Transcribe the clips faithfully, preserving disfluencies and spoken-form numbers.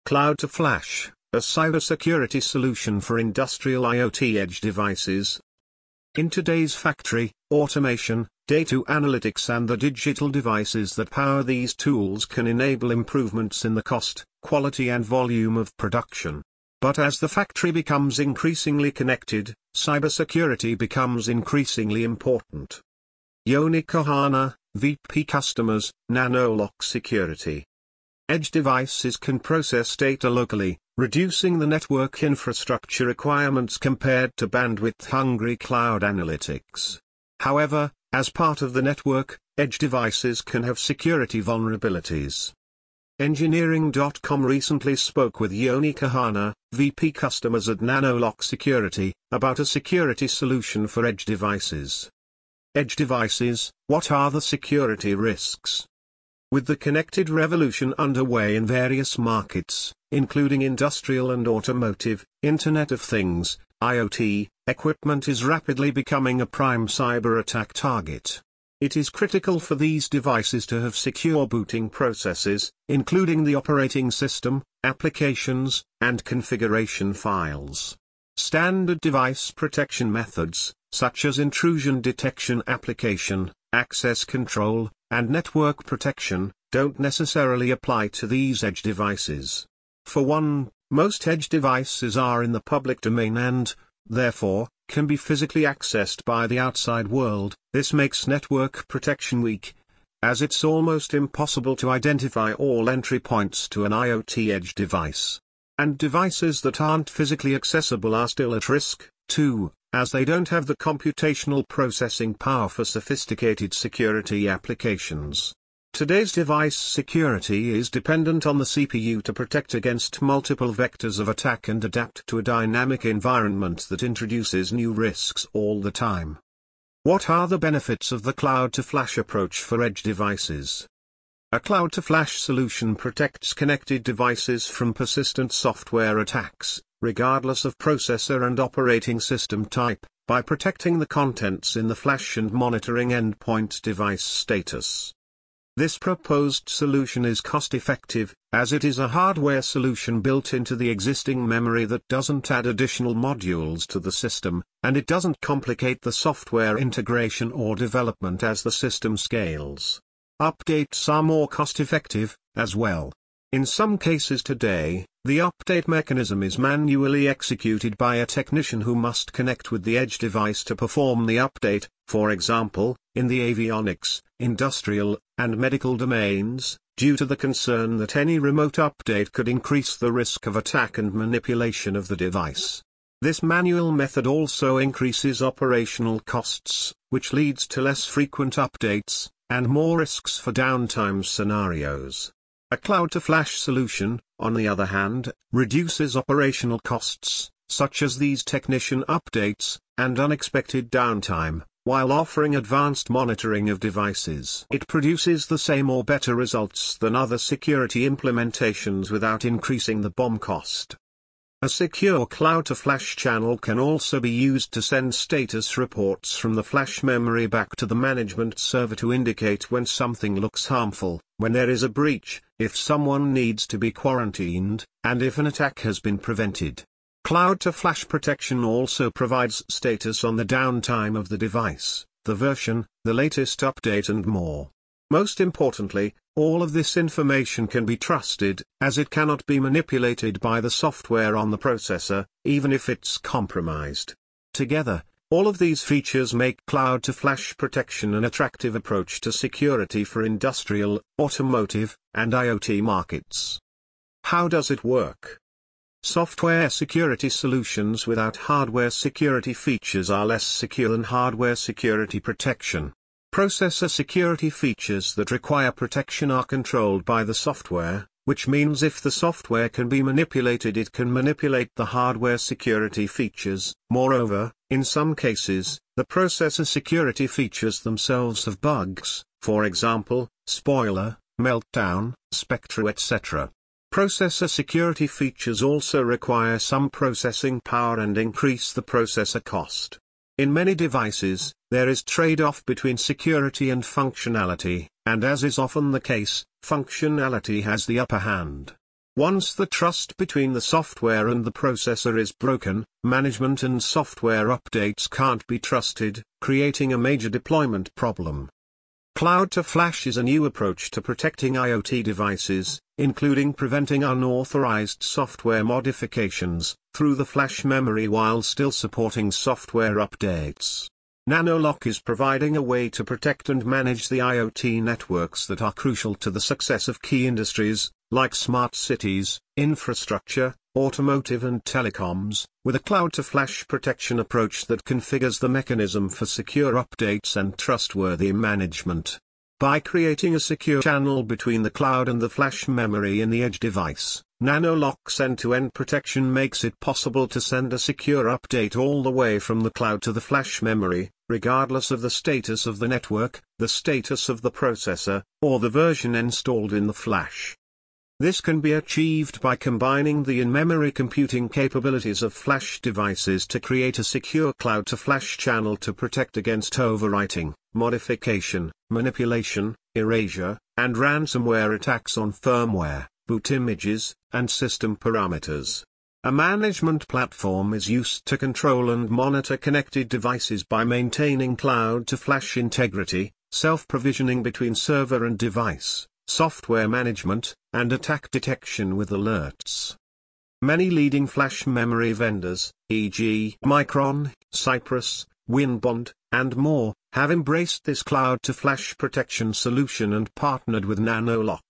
Cloud to Flash, a cybersecurity solution for industrial IoT edge devices. In today's factory, automation, data analytics and the digital devices that power these tools can enable improvements in the cost, quality and volume of production. But as the factory becomes increasingly connected, cybersecurity becomes increasingly important. Yoni Kohana, V P Customers, Nanolock Security. Edge devices can process data locally, reducing the network infrastructure requirements compared to bandwidth-hungry cloud analytics. However, as part of the network, edge devices can have security vulnerabilities. Engineering dot com recently spoke with Yoni Kohana, V P Customers at Nanolock Security, about a security solution for edge devices. Edge devices, what are the security risks? With the connected revolution underway in various markets, including industrial and automotive, Internet of Things, IoT, equipment is rapidly becoming a prime cyber attack target. It is critical for these devices to have secure booting processes, including the operating system, applications, and configuration files. Standard device protection methods, such as intrusion detection, application, access control, and network protection, don't necessarily apply to these edge devices. For one, most edge devices are in the public domain and, therefore, can be physically accessed by the outside world. This makes network protection weak, as it's almost impossible to identify all entry points to an IoT edge device. And devices that aren't physically accessible are still at risk, too, as they don't have the computational processing power for sophisticated security applications. Today's device security is dependent on the C P U to protect against multiple vectors of attack and adapt to a dynamic environment that introduces new risks all the time. What are the benefits of the cloud-to-flash approach for edge devices? A cloud-to-flash solution protects connected devices from persistent software attacks, regardless of processor and operating system type, by protecting the contents in the flash and monitoring endpoint device status. This proposed solution is cost-effective, as it is a hardware solution built into the existing memory that doesn't add additional modules to the system, and it doesn't complicate the software integration or development as the system scales. Updates are more cost-effective, as well. In some cases today, the update mechanism is manually executed by a technician who must connect with the edge device to perform the update. For example, in the avionics, industrial, and medical domains, due to the concern that any remote update could increase the risk of attack and manipulation of the device. This manual method also increases operational costs, which leads to less frequent updates, and more risks for downtime scenarios. A cloud-to-flash solution, on the other hand, reduces operational costs, such as these technician updates, and unexpected downtime, while offering advanced monitoring of devices. It produces the same or better results than other security implementations without increasing the B O M cost. A secure cloud-to-flash channel can also be used to send status reports from the flash memory back to the management server to indicate when something looks harmful, when there is a breach, if someone needs to be quarantined, and if an attack has been prevented. Cloud-to-flash protection also provides status on the downtime of the device, the version, the latest update and more. Most importantly, all of this information can be trusted, as it cannot be manipulated by the software on the processor, even if it's compromised. Together, all of these features make cloud-to-flash protection an attractive approach to security for industrial, automotive, and IoT markets. How does it work? Software security solutions without hardware security features are less secure than hardware security protection. Processor security features that require protection are controlled by the software, which means if the software can be manipulated, it can manipulate the hardware security features. Moreover, in some cases, the processor security features themselves have bugs, for example, spoiler, meltdown, spectre, et cetera. Processor security features also require some processing power and increase the processor cost. In many devices, there is trade-off between security and functionality, and as is often the case, functionality has the upper hand. Once the trust between the software and the processor is broken, management and software updates can't be trusted, creating a major deployment problem. Cloud-to-Flash is a new approach to protecting IoT devices, including preventing unauthorized software modifications through the flash memory while still supporting software updates. Nanolock is providing a way to protect and manage the IoT networks that are crucial to the success of key industries, like smart cities, infrastructure, automotive and telecoms, with a cloud-to-flash protection approach that configures the mechanism for secure updates and trustworthy management. By creating a secure channel between the cloud and the flash memory in the edge device, Nanolock's end-to-end protection makes it possible to send a secure update all the way from the cloud to the flash memory, regardless of the status of the network, the status of the processor, or the version installed in the flash. This can be achieved by combining the in-memory computing capabilities of flash devices to create a secure cloud-to-flash channel to protect against overwriting, modification, manipulation, erasure, and ransomware attacks on firmware, boot images, and system parameters. A management platform is used to control and monitor connected devices by maintaining cloud-to-flash integrity, self-provisioning between server and device, software management, and attack detection with alerts. Many leading flash memory vendors, for example Micron, Cypress, Winbond, and more, have embraced this cloud-to-flash protection solution and partnered with Nanolock.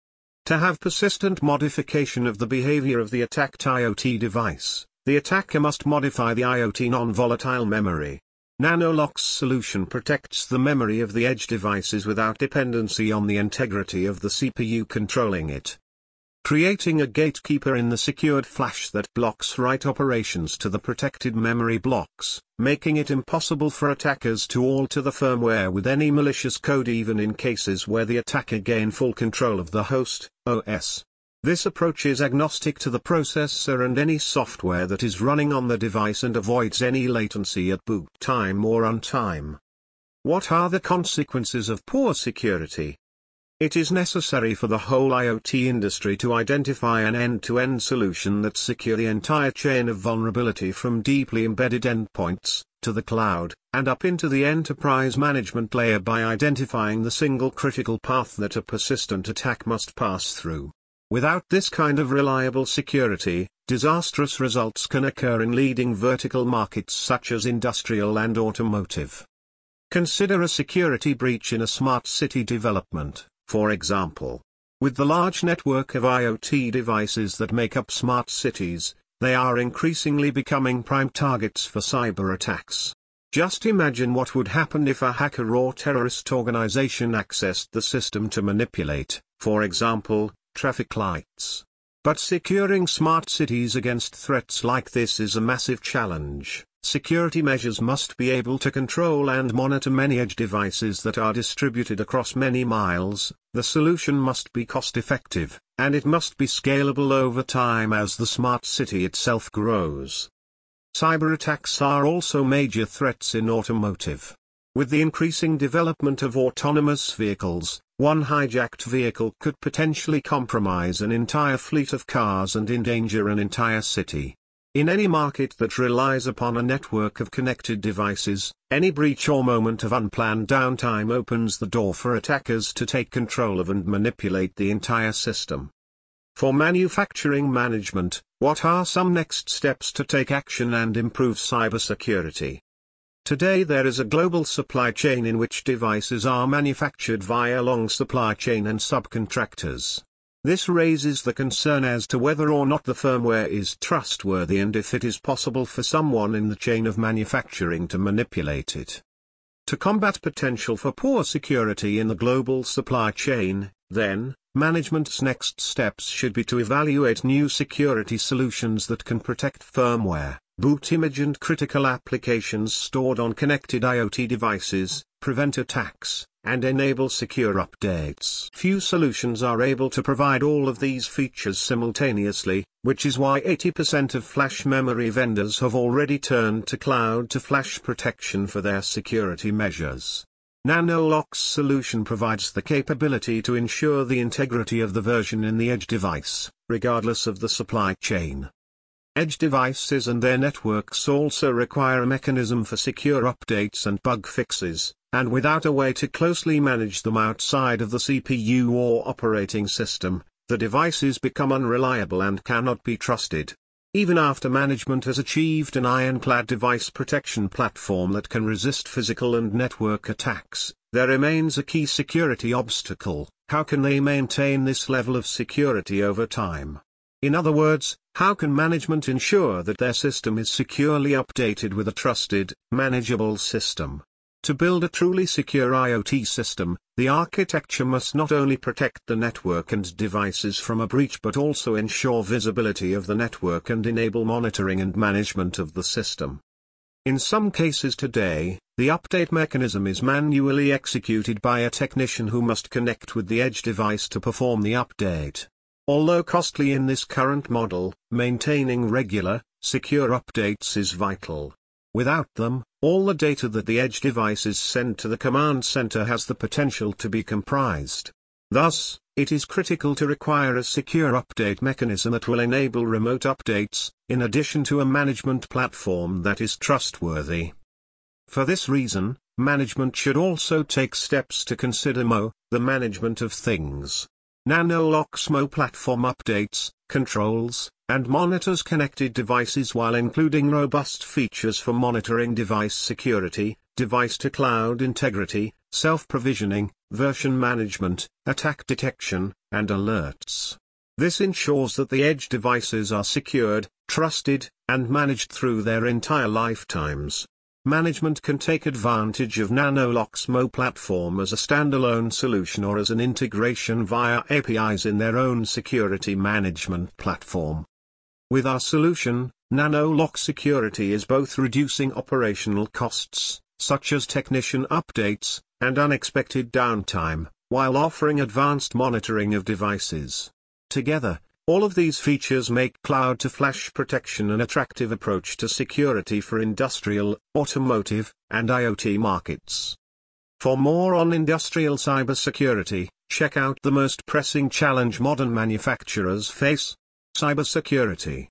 To have persistent modification of the behavior of the attacked IoT device, the attacker must modify the IoT non-volatile memory. Nanolock's solution protects the memory of the edge devices without dependency on the integrity of the C P U controlling it, creating a gatekeeper in the secured flash that blocks write operations to the protected memory blocks, making it impossible for attackers to alter the firmware with any malicious code even in cases where the attacker gain full control of the host, O S. This approach is agnostic to the processor and any software that is running on the device and avoids any latency at boot time or runtime. What are the consequences of poor security? It is necessary for the whole IoT industry to identify an end-to-end solution that secures the entire chain of vulnerability from deeply embedded endpoints, to the cloud, and up into the enterprise management layer by identifying the single critical path that a persistent attack must pass through. Without this kind of reliable security, disastrous results can occur in leading vertical markets such as industrial and automotive. Consider a security breach in a smart city development, for example. With the large network of IoT devices that make up smart cities, they are increasingly becoming prime targets for cyber attacks. Just imagine what would happen if a hacker or terrorist organization accessed the system to manipulate, for example, traffic lights. But securing smart cities against threats like this is a massive challenge. Security measures must be able to control and monitor many edge devices that are distributed across many miles. The solution must be cost-effective, and it must be scalable over time as the smart city itself grows. Cyber attacks are also major threats in automotive. With the increasing development of autonomous vehicles, one hijacked vehicle could potentially compromise an entire fleet of cars and endanger an entire city. In any market that relies upon a network of connected devices, any breach or moment of unplanned downtime opens the door for attackers to take control of and manipulate the entire system. For manufacturing management, what are some next steps to take action and improve cybersecurity? Today there is a global supply chain in which devices are manufactured via long supply chain and subcontractors. This raises the concern as to whether or not the firmware is trustworthy and if it is possible for someone in the chain of manufacturing to manipulate it. To combat potential for poor security in the global supply chain, then, management's next steps should be to evaluate new security solutions that can protect firmware, boot image and critical applications stored on connected IoT devices, prevent attacks, and enable secure updates. Few solutions are able to provide all of these features simultaneously, which is why eighty percent of flash memory vendors have already turned to cloud-to-flash protection for their security measures. Nanolock's solution provides the capability to ensure the integrity of the version in the edge device, regardless of the supply chain. Edge devices and their networks also require a mechanism for secure updates and bug fixes, and without a way to closely manage them outside of the C P U or operating system, the devices become unreliable and cannot be trusted. Even after management has achieved an ironclad device protection platform that can resist physical and network attacks, there remains a key security obstacle: how can they maintain this level of security over time? In other words, how can management ensure that their system is securely updated with a trusted, manageable system? To build a truly secure IoT system, the architecture must not only protect the network and devices from a breach but also ensure visibility of the network and enable monitoring and management of the system. In some cases today, the update mechanism is manually executed by a technician who must connect with the edge device to perform the update. Although costly in this current model, maintaining regular, secure updates is vital. Without them, all the data that the edge devices send to the command center has the potential to be compromised. Thus, it is critical to require a secure update mechanism that will enable remote updates, in addition to a management platform that is trustworthy. For this reason, management should also take steps to consider M O, the management of things. Nanolock's M O platform updates, controls, and monitors connected devices while including robust features for monitoring device security, device-to-cloud integrity, self-provisioning, version management, attack detection, and alerts. This ensures that the edge devices are secured, trusted, and managed through their entire lifetimes. Management can take advantage of Nanolock's M O platform as a standalone solution or as an integration via A P Is in their own security management platform. With our solution, Nanolock Security is both reducing operational costs, such as technician updates, and unexpected downtime, while offering advanced monitoring of devices. Together, all of these features make cloud-to-flash protection an attractive approach to security for industrial, automotive, and IoT markets. For more on industrial cybersecurity, check out the most pressing challenge modern manufacturers face: cybersecurity.